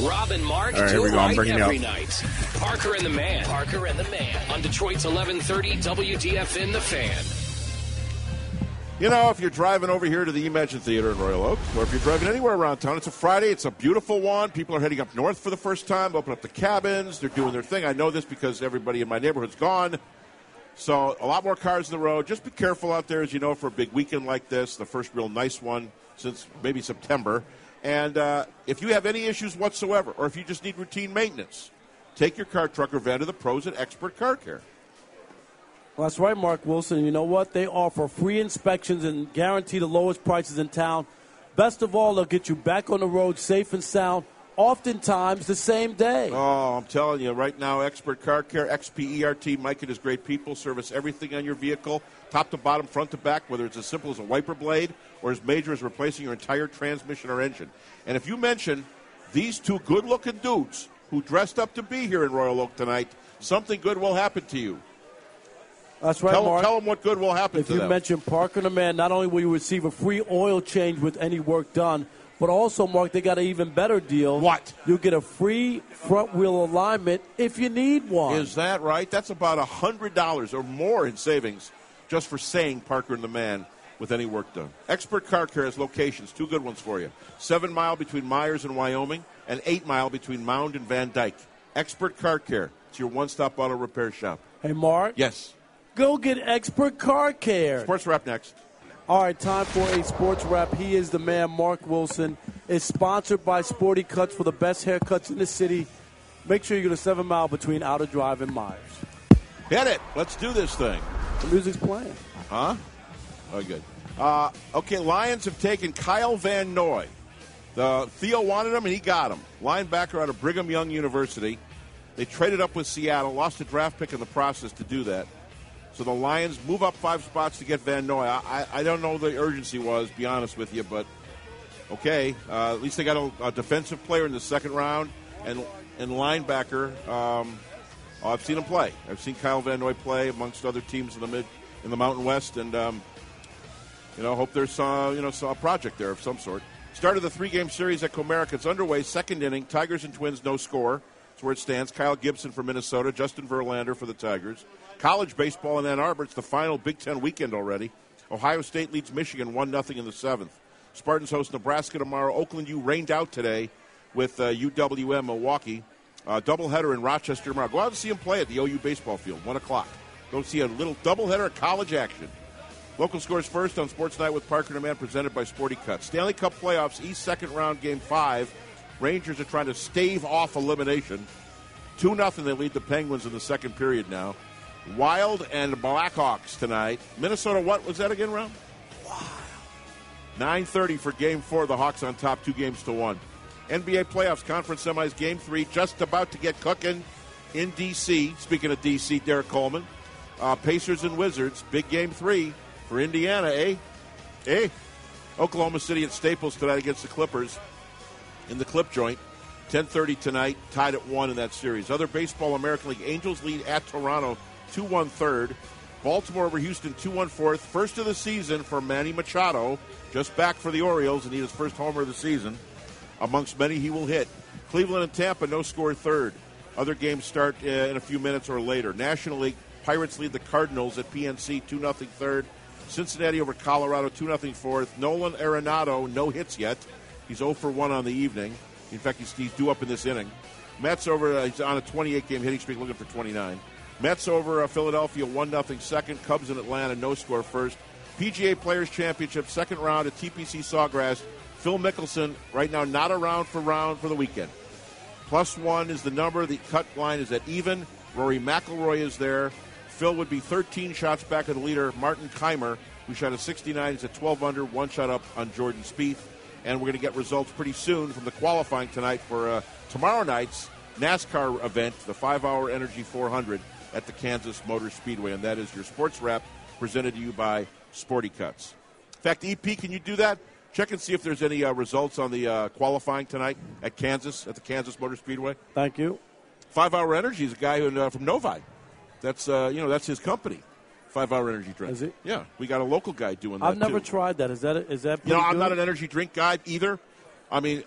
Rob and Mark, all right, here we go. I'm bringing every you up. night. Parker and the Man. Parker and the Man on Detroit's 1130 WDFN The Fan. You know, if you're driving over here to the Imagine Theater in Royal Oak, or if you're driving anywhere around town, it's a Friday. It's a beautiful one. People are heading up north for the first time. Open up the cabins. They're doing their thing. I know this because everybody in my neighborhood's gone. So a lot more cars on the road. Just be careful out there, as you know, for a big weekend like this, the first real nice one since maybe September. And if you have any issues whatsoever, or if you just need routine maintenance, take your car, truck, or van to the pros at Expert Car Care. Well, that's right, Mark Wilson. You know what? They offer free inspections and guarantee the lowest prices in town. Best of all, they'll get you back on the road safe and sound, oftentimes the same day. Oh, I'm telling you, right now, Expert Car Care, XPERT, Mike and his great people service everything on your vehicle, top to bottom, front to back, whether it's as simple as a wiper blade or as major as replacing your entire transmission or engine. And if you mention these two good-looking dudes who dressed up to be here in Royal Oak tonight, something good will happen to you. That's right, Mark. Tell them what good will happen to them. If you mention Parker and the Man, not only will you receive a free oil change with any work done, but also, Mark, they got an even better deal. What? You'll get a free front-wheel alignment if you need one. Is that right? That's about $100 or more in savings just for saying Parker and the Man with any work done. Expert Car Care has locations, two good ones for you. 7 Mile between Myers and Wyoming, and 8 Mile between Mound and Van Dyke. Expert Car Care. It's your one-stop auto repair shop. Hey, Mark. Yes. Go get Expert Car Care. Sports Wrap next. All right, time for a sports wrap. He is the man, Mark Wilson. It's sponsored by Sporty Cuts for the best haircuts in the city. Make sure you go to 7 Mile between Outer Drive and Myers. Hit it. Let's do this thing. The music's playing. Huh? Oh, good. Okay, Lions have taken Kyle Van Noy. Theo wanted him, and he got him. Linebacker out of Brigham Young University. They traded up with Seattle, lost a draft pick in the process to do that. So the Lions move up 5 spots to get Van Noy. I don't know what the urgency was, be honest with you, but okay. At least they got a defensive player in the second round and linebacker. I've seen him play. I've seen Kyle Van Noy play amongst other teams in the Mountain West, and hope there's a project there of some sort. Start of the 3-game series at Comerica. It's underway. Second inning. Tigers and Twins, no score. That's where it stands. Kyle Gibson for Minnesota. Justin Verlander for the Tigers. College baseball in Ann Arbor. It's the final Big Ten weekend already. Ohio State leads Michigan 1-0 in the 7th. Spartans host Nebraska tomorrow. Oakland U rained out today with UWM Milwaukee. Doubleheader in Rochester tomorrow. Go out and see them play at the OU baseball field, 1 o'clock. Go see a little doubleheader of college action. Local scores first on Sports Night with Parker and the Man, presented by Sporty Cuts. Stanley Cup playoffs, East second round, Game 5. Rangers are trying to stave off elimination. 2-0, they lead the Penguins in the second period now. Wild and Blackhawks tonight. Minnesota, what was that again, Ron? Wow. 9:30 for Game 4. The Hawks on top, 2-1. NBA playoffs, conference semis, Game 3, just about to get cooking in D.C. Speaking of D.C., Derek Coleman. Pacers and Wizards, big Game 3 for Indiana, eh? Oklahoma City at Staples tonight against the Clippers in the Clip Joint. 10:30 tonight, tied at 1 in that series. Other baseball, American League, Angels lead at Toronto, 2-1 third. Baltimore over Houston, 2-1 fourth. First of the season for Manny Machado, just back for the Orioles and his first homer of the season. Amongst many he will hit. Cleveland and Tampa, no score third. Other games start in a few minutes or later. National League, Pirates lead the Cardinals at PNC, 2-0 third. Cincinnati over Colorado, 2-0 fourth. Nolan Arenado, no hits yet. He's 0 for 1 on the evening. In fact, he's due up in this inning. Mets over, he's on a 28-game hitting streak, looking for 29. Mets over Philadelphia, 1-0 second. Cubs in Atlanta, no score first. PGA Players Championship, second round at TPC Sawgrass. Phil Mickelson, right now, not around for the weekend. +1 is the number. The cut line is at even. Rory McIlroy is there. Phil would be 13 shots back of the leader, Martin Keimer, who shot a 69. He's at 12 under, 1 shot up on Jordan Spieth. And we're going to get results pretty soon from the qualifying tonight for tomorrow night's NASCAR event, the 5-hour Energy 400 at the Kansas Motor Speedway. And that is your sports wrap presented to you by Sporty Cuts. In fact, EP, can you do that? Check and see if there's any results on the qualifying tonight at the Kansas Motor Speedway. Thank you. 5-hour Energy is a guy from Novi. That's that's his company. 5-hour energy drink. Is it? Yeah, we got a local guy doing that. I've never tried that. Is that? I'm not an energy drink guy either. I mean,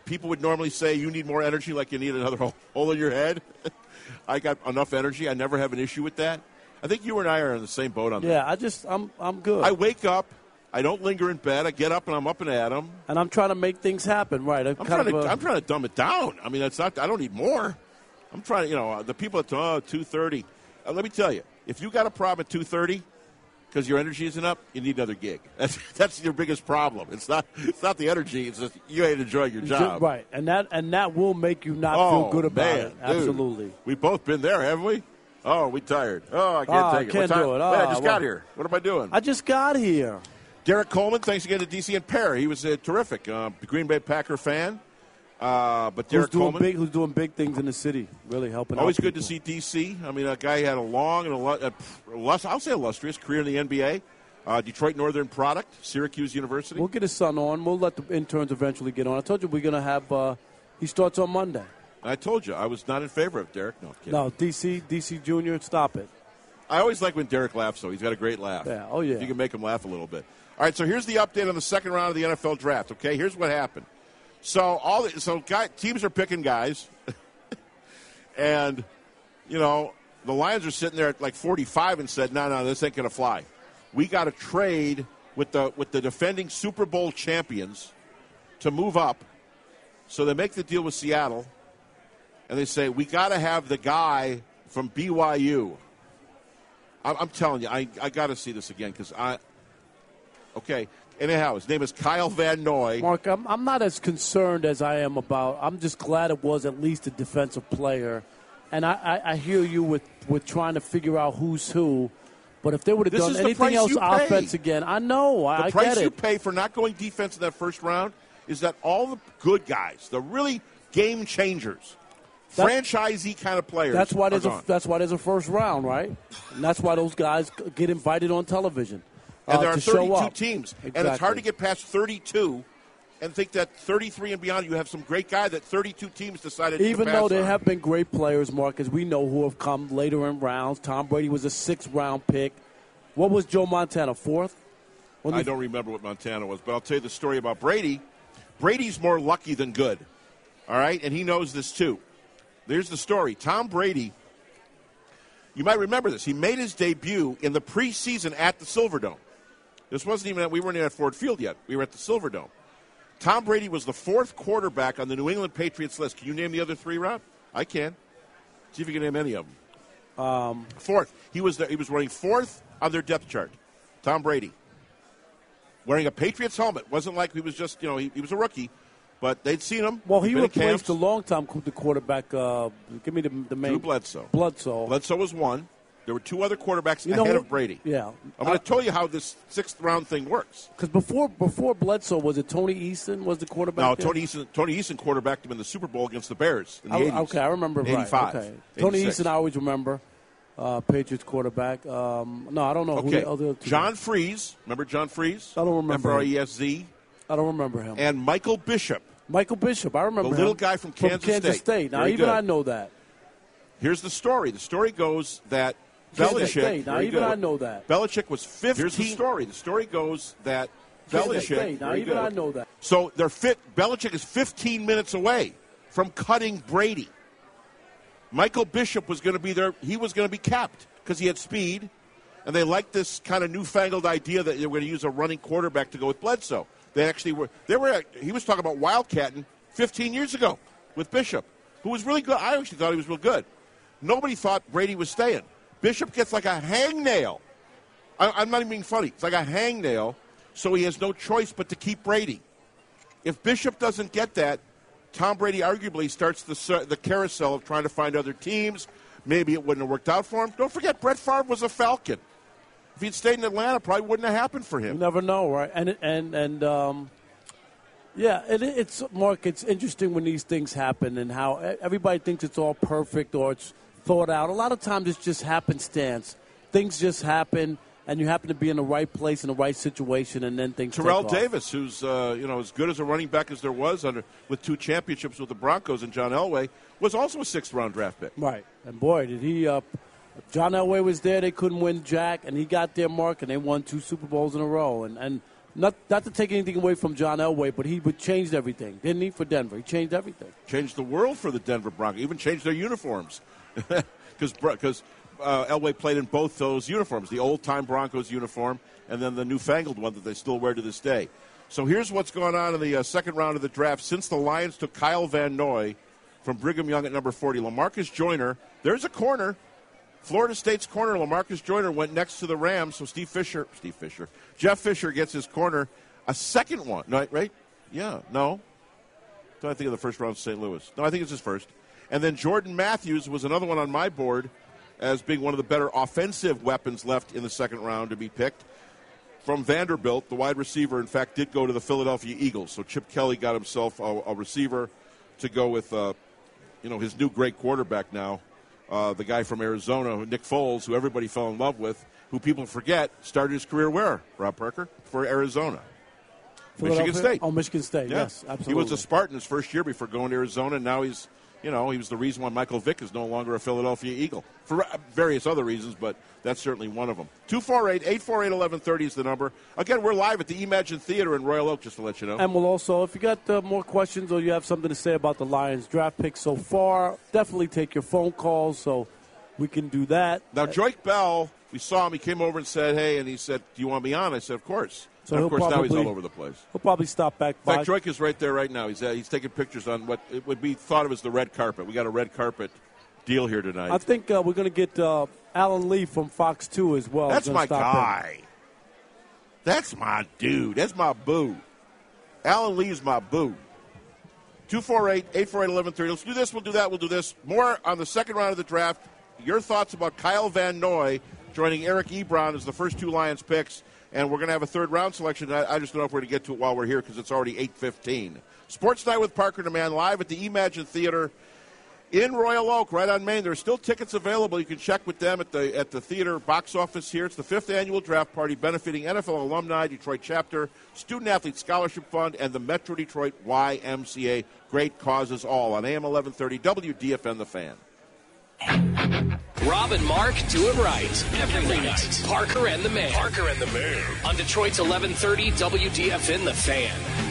people would normally say you need more energy, like you need another hole in your head. I got enough energy. I never have an issue with that. I think you and I are in the same boat on that. Yeah, I'm good. I wake up. I don't linger in bed. I get up and I'm up and at 'em. And I'm trying to make things happen, right? I'm trying to dumb it down. I mean, it's not. I don't need more. I'm trying to, the people at 2:30. Let me tell you, if you got a problem at 2:30 because your energy isn't up, you need another gig. That's your biggest problem. It's not the energy. It's just you ain't enjoying your job, right? And that will make you not feel good about it. Absolutely. Dude, we've both been there, haven't we? Oh, we tired. Oh, I can't take it. Can't do it. I just got here. What am I doing? I just got here. Derek Coleman, thanks again to DC and Pear. He was terrific. Green Bay Packer fan. But Derek Coleman, who's doing big things in the city, really helping. Always out good to see DC. I mean, a guy had a long and I'll say illustrious career in the NBA. Detroit Northern product, Syracuse University. We'll get his son on. We'll let the interns eventually get on. I told you we're going to have. He starts on Monday. I told you I was not in favor of Derek. No, kidding. No, DC Junior, stop it. I always like when Derek laughs, though. He's got a great laugh. Yeah, oh yeah. You can make him laugh a little bit. All right, so here's the update on the second round of the NFL draft. Okay, here's what happened. So teams are picking guys, and the Lions are sitting there at like 45 and said, no, this ain't gonna fly. We got to trade with the defending Super Bowl champions to move up. So they make the deal with Seattle, and they say we got to have the guy from BYU. I'm telling you, I got to see this again because okay. Anyhow, his name is Kyle Van Noy. Mark, I'm not as concerned as I am about. I'm just glad it was at least a defensive player. And I hear you with trying to figure out who's who. But if they would have done anything else offense again, I know. I get it. The price you pay for not going defense in that first round is that all the good guys, the really game changers, franchisee kind of players, that's why there's a first round, right? And that's why those guys get invited on television. And there are 32 teams. Exactly. And it's hard to get past 32 and think that 33 and beyond you have some great guy that 32 teams decided to pass. Even though there have been great players, Mark, as we know, who have come later in rounds. Tom Brady was a 6th-round pick. What was Joe Montana, 4th? I don't remember what Montana was, but I'll tell you the story about Brady. Brady's more lucky than good, all right? And he knows this too. There's the story. Tom Brady, you might remember this. He made his debut in the preseason at the Silverdome. This wasn't even we weren't even at Ford Field yet. We were at the Silverdome. Tom Brady was the 4th quarterback on the New England Patriots list. Can you name the other 3, Rob? I can. See if you can name any of them. 4th. He was running 4th on their depth chart. Tom Brady. Wearing a Patriots helmet. Wasn't like he was just, he was a rookie. But they'd seen him. Well, he replaced a long-time quarterback. Give me the main. Drew Bledsoe. Bledsoe was 1. There were 2 other quarterbacks ahead of Brady. Yeah. I'm going to tell you how this 6th-round thing works. Because before Bledsoe, was it Tony Eason was the quarterback? No, Tony Eason quarterbacked him in the Super Bowl against the Bears in the 80s. Okay, I remember. 85. Right. Okay. Tony Eason, I always remember. Patriots quarterback. No, I don't know who the other two. John Freeze. Remember John Freeze? I don't remember. F-R-E-S-Z. I don't remember him. And Michael Bishop. I remember the little guy from Kansas State. Now, I know that. Here's the story. The story goes that Belichick. I know that. Belichick was 15. Here's the story. The story goes that Belichick. I know that. So Belichick is 15 minutes away from cutting Brady. Michael Bishop was going to be there. He was going to be capped because he had speed, and they liked this kind of newfangled idea that they were going to use a running quarterback to go with Bledsoe. They actually were. He was talking about wildcatting 15 years ago with Bishop, who was really good. I actually thought he was real good. Nobody thought Brady was staying. Bishop gets like a hangnail. I'm not even being funny. It's like a hangnail, so he has no choice but to keep Brady. If Bishop doesn't get that, Tom Brady arguably starts the carousel of trying to find other teams. Maybe it wouldn't have worked out for him. Don't forget, Brett Favre was a Falcon. If he'd stayed in Atlanta, probably wouldn't have happened for him. You never know, right? It's Mark. It's interesting when these things happen and how everybody thinks it's all perfect or it's thought out. A lot of times it's just happenstance. Things just happen, and you happen to be in the right place in the right situation, and then things. Terrell Davis, who's as good as a running back as there was with 2 championships with the Broncos and John Elway, was also a 6th-round draft pick. Right, and boy, did he. John Elway was there. They couldn't win jack, and he got their mark, and they won 2 Super Bowls in a row. And not to take anything away from John Elway, but he changed everything, didn't he, for Denver? He changed everything. Changed the world for the Denver Broncos. Even changed their uniforms. Because Elway played in both those uniforms, the old-time Broncos uniform and then the newfangled one that they still wear to this day. So here's what's going on in the second round of the draft. Since the Lions took Kyle Van Noy from Brigham Young at number 40, LaMarcus Joyner, there's a corner. Florida State's corner, LaMarcus Joyner, went next to the Rams, so Jeff Fisher gets his corner. A second one, no, right? Yeah, no. Don't I think of the first round of St. Louis? No, I think it's his first. And then Jordan Matthews was another one on my board as being one of the better offensive weapons left in the second round to be picked. From Vanderbilt, the wide receiver, in fact, did go to the Philadelphia Eagles. So Chip Kelly got himself a receiver to go with, his new great quarterback now. The guy from Arizona, Nick Foles, who everybody fell in love with, who people forget started his career where, Rob Parker? For Arizona. Michigan State. Oh, Michigan State, yes, absolutely. He was a Spartan his first year before going to Arizona, and now he's, he was the reason why Michael Vick is no longer a Philadelphia Eagle. For various other reasons, but that's certainly one of them. 248-848-1130 is the number. Again, we're live at the Imagine Theater in Royal Oak, just to let you know. And we'll also, if you got more questions or you have something to say about the Lions draft pick so far, definitely take your phone calls so we can do that. Now, Joik Bell, we saw him. He came over and said, hey, and he said, do you want me on? I said, of course. So and of course, now he's all over the place. He'll probably stop back by. In fact, Joik is right there right now. He's taking pictures on what it would be thought of as the red carpet. We got a red carpet deal here tonight. I think we're going to get Alan Lee from Fox 2 as well. That's my guy. That's my dude. That's my boo. Alan Lee is my boo. 248-848-1130. Let's do this. We'll do that. We'll do this. More on the second round of the draft. Your thoughts about Kyle Van Noy joining Eric Ebron as the first two Lions picks. And we're going to have a third-round selection. I just don't know if we're going to get to it while we're here because it's already 8:15. Sports Night with Parker and Aman live at the Imagine Theater in Royal Oak, right on Main. There's still tickets available. You can check with them at the theater box office here. It's the 5th annual draft party benefiting NFL alumni, Detroit chapter, Student Athlete Scholarship Fund, and the Metro Detroit YMCA. Great causes all on AM 1130 WDFN The Fan. Rob and Mark do it right every night. Parker and the Man. On Detroit's 1130 WDFN The Fan.